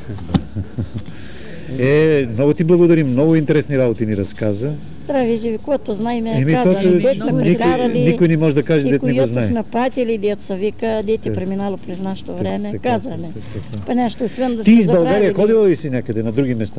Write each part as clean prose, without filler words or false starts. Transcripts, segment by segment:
Много ти благодарим, много интересни работи ни разказа. Здрави живи, което знаеме, казали, дет сме прекарали, никой не може да каже, дет не го знае. И сме патили, дет са вика, дете преминало през нашето време, казаме. Па нещо, освен да ти из България ходила ли си някъде на други места?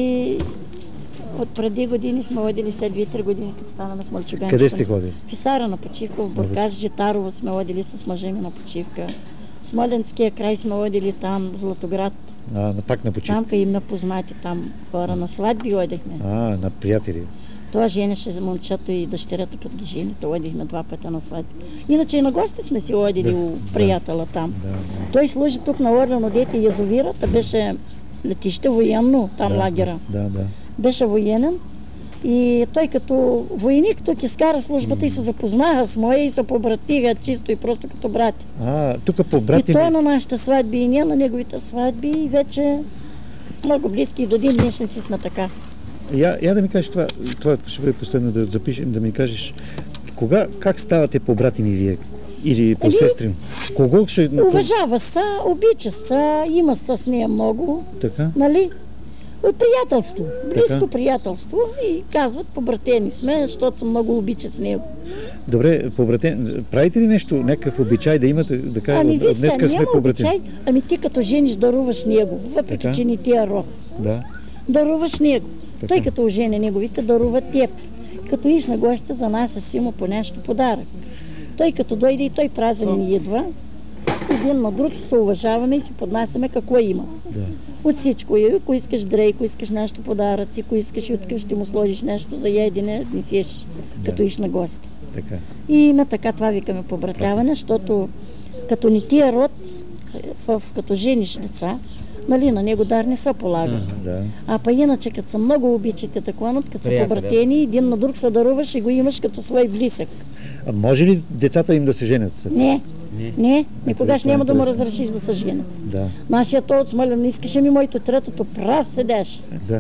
От преди години сме ходили, след 2-3 години, като станаме с мълчуганчето. Къде сте ходили? В Исара на почивка, в Бургас, Житарово сме ходили с мъжа ми на почивка. В Смоленския край сме ходили там, Златоград. Пак на почивка? Там им на познати там хора, на сватби ходихме. На приятели. Това женеше момчето и дъщерята, като ги жени, то ходихме 2 пъти на сватби. Иначе и на гости сме си ходили у приятела там. Той служи тук на Орлено, дете язовирата, беше летище военно, там лагера. Беше военен и той като войник тук изкара службата и се запознаха с моя и се побратиха чисто и просто като брати. Тук побрати. И той на нашите сватби и ние на неговите сватби и вече много близки и до ден днешен си сме така. Я да ми кажеш това ще бъде последно да запишем, да ми кажеш как ставате побратими вие или по-сестрин? Кого ще... Уважава се, обича се, има се с нея много. Така? Нали? Приятелство, близко приятелство и казват, побратени сме, защото се много обичат с него. Добре, правите ли нещо, някакъв обичай да имате, да кажем, днеска сме побратени? Ти като жениш даруваш него, въпреки че не ти е род. Даруваш него. Той като ожени неговите дарува теб. Като иш на гостя за нас си има по нещо подарък. Той като дойде и той празен ни идва, един на друг се уважаваме и си поднасяме какво има. От всичко. Ако искаш дрей, ако искаш нещо подаръци, ако искаш и откъж ще му сложиш нещо за ядене, несеш, като иш на гости. И на така това викаме побратяване, защото като ни тия род, като жениш деца, нали, на него дар не се полага. А па иначе, като са много обичате такова, като са побратени, един на друг се даруваш и го имаш като свой близък. А може ли децата им да се женят? Не, никогаш няма да му разрешиш да се женят. Нашия той от Смолян не искаше ми моето третото, прав седеш.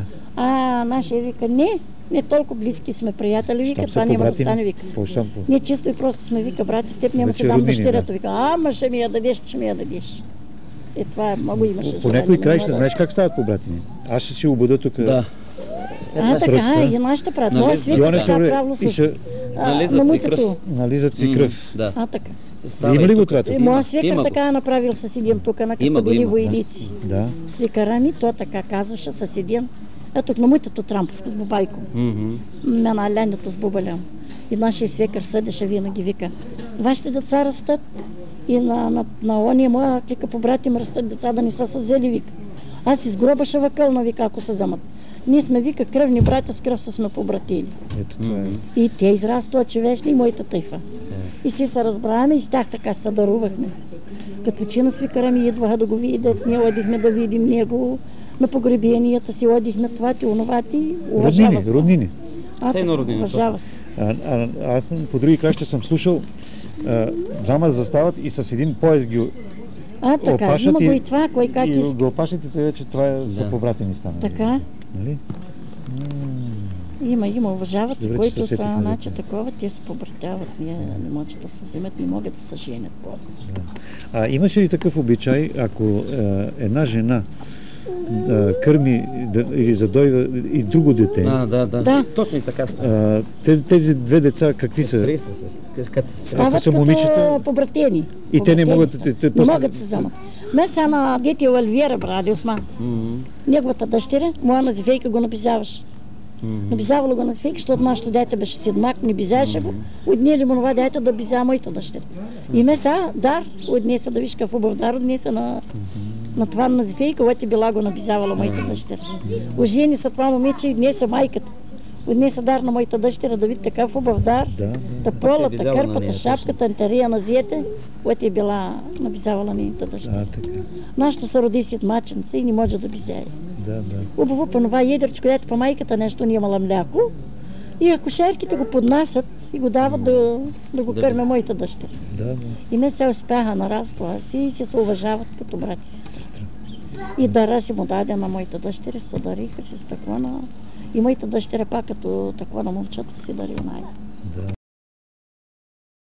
Нашия вика, не толкова близки сме приятели, вика, това няма да стане, вика. Ние чисто и просто сме, вика, брати, с теб няма се дам дъщерята, вика, ще ми я дадеш, ще ми я дадеш. Това много имаше. По някои краища, знаеш как стават побратими? Аз ще си обуда тук. Така, и нашата правят. Моя свикър така правило с нализат си кръв. Така. Има ли го това? Моя свикър така е направил с един тук, като са били войници. Свикъра ми, то така казваше с един. Тук на моята трампуска с бабайко. На лянето с бубалям. И нашия свикър съдеше винаги, вика, вашите деца растат и на ония моя клика по брат им растат деца да не са взели, вика. Аз из гроба ще въкълна, вика, ако се вземат. Ние сме, вика, кръвни братя, с кръв са сме побратили. И те израстват човечни и моята тъйфа. И си се разбраваме и с тях така се дарувахме. Като че на свикара ми идваха да го видят, ние одихме да видим него на погребенията си, одихме това и онова и уважава се. Роднини. Уважава се. Аз по други краища съм слушал, двама застават и с един пояс ги така, има го и това, кой как иска. И го опашат и вече това е за побратени стана. Така. Нали? Има, уважават се, които са, значи такова, те се побратяват, не може да се вземат, не могат да се женят повече. Имаше ли такъв обичай, ако една жена кърми или задойва и друго дете? Да. Точно и така става. Тези две деца какви са? Стават като побратени. И те не могат... Не могат да се вземат. Меса на дете Алвиера, брали Осман. Неговата дъщеря, моя називейка го написаваш. Набизавала го на свейка, защото нашето дете беше седмак, не бизаеше го. Отнели му това дете да биза моята дъщеря. И меса дар, отнеса да виж какъв хубав дар, отнеса на това на зефейка, което била го набизавала моята дъщеря. Ожени са това момиче и отнеса майката. Отнеса дар на моята дъщеря да види такъв хубав дар. Полата, кърпата, шапката, антерия на зиете, което била набизавала нейната дъщеря. Нашето се роди седмаченца и не може да бизае. Убаво по това едричко, дето по майката нещо не имала мляко. И акушерките го поднасят и го дават да го кърме моята дъщеря. И ме се успяха на разтова си и се уважават като брат и сестра. И дара си му даде на моята дъщеря, се дариха си с такова. И моята дъщеря пак като такова на момчето си дари най.